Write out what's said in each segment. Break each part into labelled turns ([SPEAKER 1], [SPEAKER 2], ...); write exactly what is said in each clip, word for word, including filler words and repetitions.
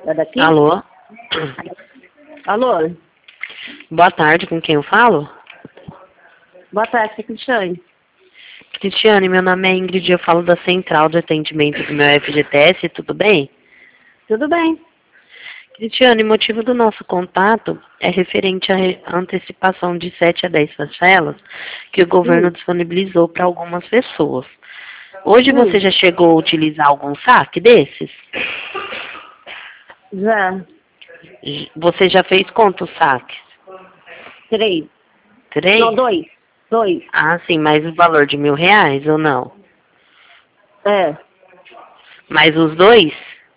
[SPEAKER 1] É daqui?
[SPEAKER 2] Alô?
[SPEAKER 1] Alô?
[SPEAKER 2] Boa tarde, com quem eu falo?
[SPEAKER 1] Boa tarde, Cristiane.
[SPEAKER 2] Cristiane, meu nome é Ingrid, eu falo da Central de Atendimento do meu F G T S, tudo bem?
[SPEAKER 1] Tudo bem.
[SPEAKER 2] Cristiane, o motivo do nosso contato é referente à re- antecipação de sete a dez parcelas que o governo
[SPEAKER 1] Hum.
[SPEAKER 2] disponibilizou para algumas pessoas. Hoje
[SPEAKER 1] Hum.
[SPEAKER 2] você já chegou a utilizar algum saque desses?
[SPEAKER 1] Já.
[SPEAKER 2] J- Você já fez quantos saques?
[SPEAKER 1] Três.
[SPEAKER 2] Três?
[SPEAKER 1] Não, dois. Dois.
[SPEAKER 2] Ah, sim, mas o valor de mil reais ou não?
[SPEAKER 1] É.
[SPEAKER 2] Mais os dois?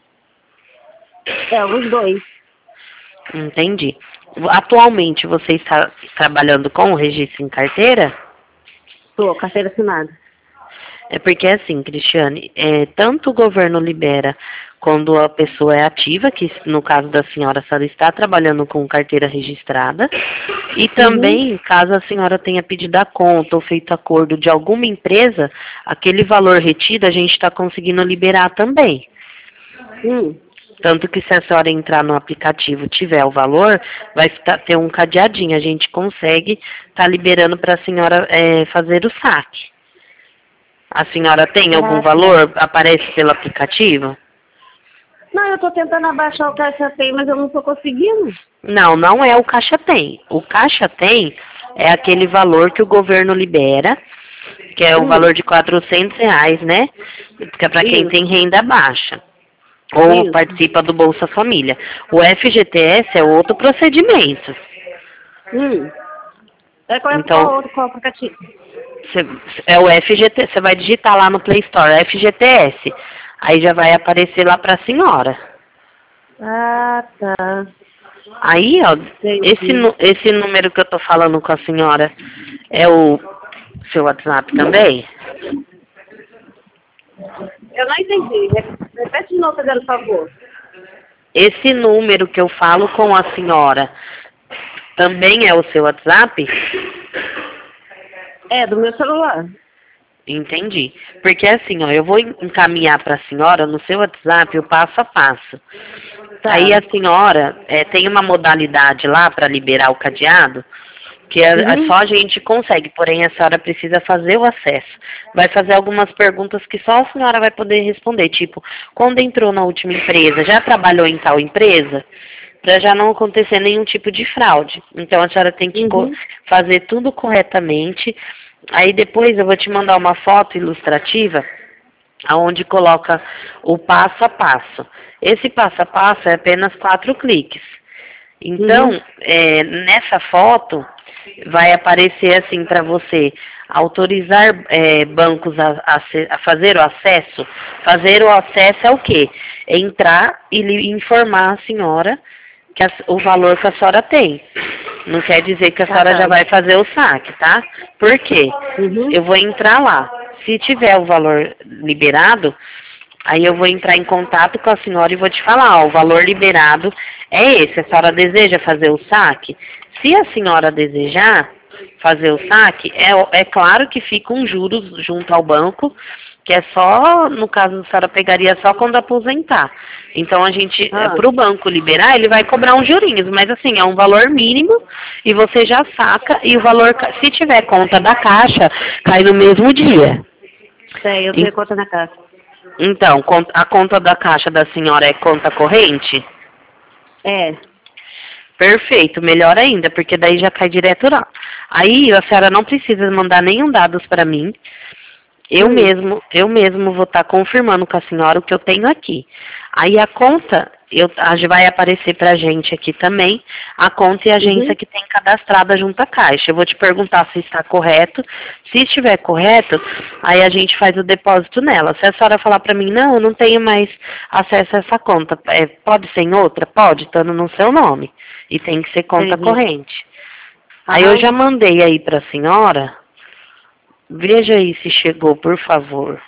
[SPEAKER 1] É, os dois.
[SPEAKER 2] Entendi. Atualmente você está trabalhando com o registro em carteira?
[SPEAKER 1] Tô, carteira assinada.
[SPEAKER 2] É porque assim, Cristiane, é, tanto o governo libera quando a pessoa é ativa, que no caso da senhora, a senhora está trabalhando com carteira registrada, e também, caso a senhora tenha pedido a conta ou feito acordo de alguma empresa, aquele valor retido a gente está conseguindo liberar também.
[SPEAKER 1] Hum.
[SPEAKER 2] Tanto que se a senhora entrar no aplicativo e tiver o valor, vai ficar- ter um cadeadinho. A gente consegue estar liberando para a senhora é, fazer o saque. A senhora tem algum
[SPEAKER 1] Ah, tá.
[SPEAKER 2] valor? Aparece pelo aplicativo?
[SPEAKER 1] Não, eu tô tentando abaixar o Caixa Tem, mas eu não tô conseguindo.
[SPEAKER 2] Não, não é o Caixa Tem. O Caixa Tem é aquele valor que o governo libera, que é o
[SPEAKER 1] Hum.
[SPEAKER 2] valor de quatrocentos reais, né? Que é para quem
[SPEAKER 1] Isso.
[SPEAKER 2] tem renda baixa. Ou
[SPEAKER 1] Isso.
[SPEAKER 2] participa do Bolsa Família. O F G T S é outro procedimento.
[SPEAKER 1] Hum. É, qual é
[SPEAKER 2] Então,
[SPEAKER 1] qual outro, qual aplicativo?
[SPEAKER 2] Cê- é o F G T, você vai digitar lá no Play Store, F G T S. Aí já vai aparecer lá para a senhora.
[SPEAKER 1] Ah, tá.
[SPEAKER 2] Aí, ó,
[SPEAKER 1] Entendi.
[SPEAKER 2] esse, nu- esse número que eu tô falando com a senhora é o seu WhatsApp também?
[SPEAKER 1] Eu não entendi. Repete de novo, fazendo favor.
[SPEAKER 2] Esse número que eu falo com a senhora também é o seu WhatsApp?
[SPEAKER 1] É, do meu celular.
[SPEAKER 2] Entendi. Porque assim, ó, eu vou en- encaminhar para a senhora no seu WhatsApp o passo a passo.
[SPEAKER 1] Tá.
[SPEAKER 2] Aí a senhora é, tem uma modalidade lá para liberar o cadeado, que é, é
[SPEAKER 1] Uhum.
[SPEAKER 2] só a gente consegue, porém a senhora precisa fazer o acesso. Vai fazer algumas perguntas que só a senhora vai poder responder, tipo, quando entrou na última empresa, já trabalhou em tal empresa? Para já não acontecer nenhum tipo de fraude. Então a senhora tem que co-
[SPEAKER 1] Uhum.
[SPEAKER 2] fazer tudo corretamente. Aí depois eu vou te mandar uma foto ilustrativa aonde coloca o passo a passo. Esse passo a passo é apenas quatro cliques. Então,
[SPEAKER 1] Uhum.
[SPEAKER 2] é, nessa foto vai aparecer assim para você autorizar é, bancos a, a, se- a fazer o acesso. Fazer o acesso é o quê? É entrar e lhe informar a senhora que a- o valor que a senhora tem. Não quer dizer que a
[SPEAKER 1] Ah,
[SPEAKER 2] senhora
[SPEAKER 1] tá.
[SPEAKER 2] já vai fazer o saque, tá? Por quê?
[SPEAKER 1] Uhum.
[SPEAKER 2] Eu vou entrar lá. Se tiver o valor liberado, aí eu vou entrar em contato com a senhora e vou te falar, ó, o valor liberado é esse. A senhora deseja fazer o saque? Se a senhora desejar fazer o saque, é, é claro que fica um juros junto ao banco, que é só, no caso, a senhora pegaria só quando aposentar. Então a gente,
[SPEAKER 1] Ah.
[SPEAKER 2] para o banco liberar, ele vai cobrar uns jurinhos, mas assim, é um valor mínimo e você já saca e o valor, ca- se tiver conta da caixa, cai no mesmo dia.
[SPEAKER 1] Sei, eu
[SPEAKER 2] En-
[SPEAKER 1] tenho conta na casa.
[SPEAKER 2] Então, con- a conta da caixa da senhora é conta corrente?
[SPEAKER 1] É.
[SPEAKER 2] Perfeito, melhor ainda, porque daí já cai direto lá. Aí a senhora não precisa mandar nenhum dados para mim. Eu
[SPEAKER 1] Hum.
[SPEAKER 2] mesmo, eu mesmo vou estar confirmando com a senhora o que eu tenho aqui. Aí a conta, eu, a, vai aparecer pra gente aqui também, a conta e a agência
[SPEAKER 1] Uhum.
[SPEAKER 2] que tem cadastrada junto à Caixa. Eu vou te perguntar se está correto. Se estiver correto, aí a gente faz o depósito nela. Se a senhora falar pra mim, não, eu não tenho mais acesso a essa conta, é, pode ser em outra? Pode, estando no seu nome. E tem que ser conta
[SPEAKER 1] Entendi.
[SPEAKER 2] corrente. Aí eu
[SPEAKER 1] Aham.
[SPEAKER 2] já mandei aí pra senhora. Veja aí se chegou, por favor.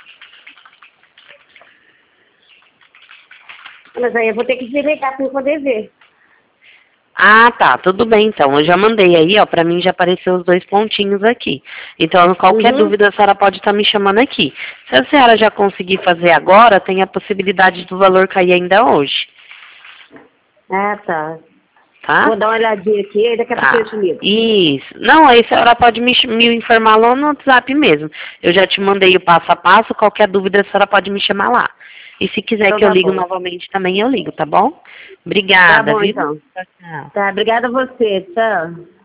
[SPEAKER 1] Mas aí eu vou ter que desligar para eu poder ver.
[SPEAKER 2] Ah, tá, tudo bem então. Eu já mandei aí, ó, pra mim já apareceu os dois pontinhos aqui. Então, qualquer
[SPEAKER 1] Uhum.
[SPEAKER 2] dúvida, a senhora pode estar me chamando aqui. Se a senhora já conseguir fazer agora, tem a possibilidade do valor cair ainda hoje.
[SPEAKER 1] Ah, tá.
[SPEAKER 2] Tá?
[SPEAKER 1] Vou dar uma olhadinha aqui e daqui a
[SPEAKER 2] Tá.
[SPEAKER 1] pouco eu te ligo.
[SPEAKER 2] Isso. Não, aí a senhora pode me, me informar lá no WhatsApp mesmo. Eu já te mandei o passo a passo, qualquer dúvida a senhora pode me chamar lá. E se quiser
[SPEAKER 1] Então
[SPEAKER 2] que eu
[SPEAKER 1] tá
[SPEAKER 2] ligo
[SPEAKER 1] bom.
[SPEAKER 2] novamente também, eu ligo, tá bom?
[SPEAKER 1] Tá
[SPEAKER 2] Obrigada,
[SPEAKER 1] bom,
[SPEAKER 2] viu?
[SPEAKER 1] então.
[SPEAKER 2] Tchau, tchau.
[SPEAKER 1] Tá, obrigada a você. Tchau.